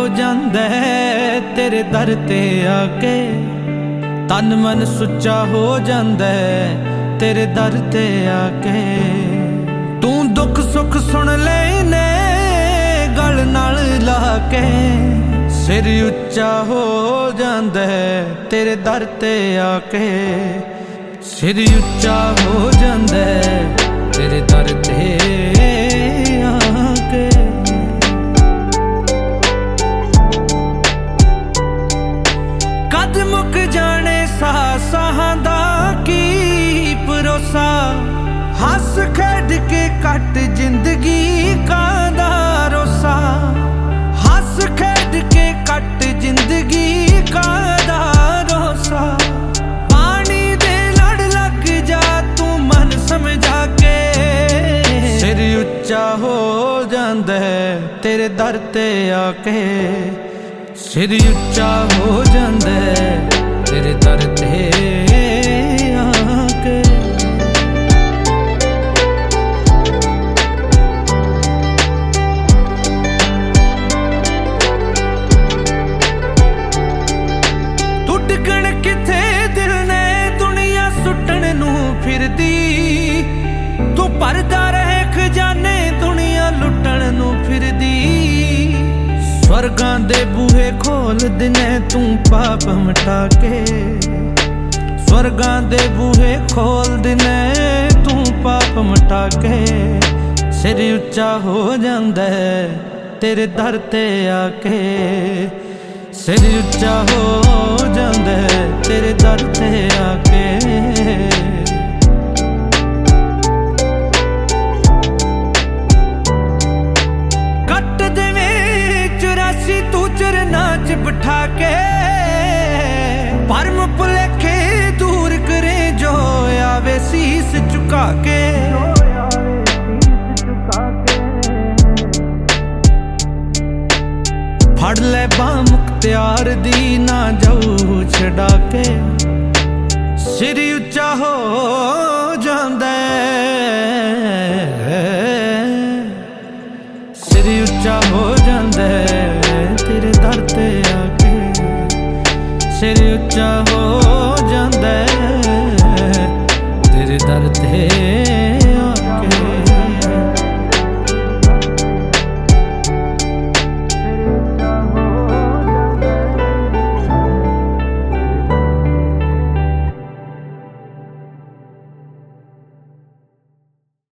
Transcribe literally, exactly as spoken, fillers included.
ਜਾਂਦਾ तेरे दर ते आके, तन मन सुच्चा हो जांदा तेरे दर ते आके। तू दुख सुख सुन लेने गल नाल ला के, सिर उच्चा हो जांदा तेरे दर ते आके, सिर उच्चा हो जांदा तेरे दर ते आके। कद मुक जाने सा साहां दा की भरोसा, हस खेड के कट जिंदगी कांदा रोसा, हस खेड के कट जिंदगी कांदा रोसा। पानी दे लड़ लग जा तू मन समझा के, सिर उच्चा हो जांदा तेरे दर ते आके, सिर उच्चा हो जांदा तेरे दर ते आके। तू डिगण किथे दिल ने दुनिया सुटण नूं फिरदी, तू परदा रह खजाने दुनिया लुटण नूं फिरदी। स्वर्गां दे बूहे खोल दिने तू पाप मिटा के, स्वर्गां दे बूहे खोल दिने तू पाप मिटा के। सिर उच्चा हो जांदा तेरे दर ते आके, सिर उच्चा हो जांदा तेरे दर ते आके। तू चरना च बिठा के, भरम भुलेखे दूर करे जो आवे शीस झुका के। फड़ ले बाह मुख्तियार दी ना जाऊ छड़ा के, सिर उच्चा हो जांदा सिर उच्चा हो जांदा तेरे दर ते आके, सिर उच्चा हो जांदा तेरे दर ते।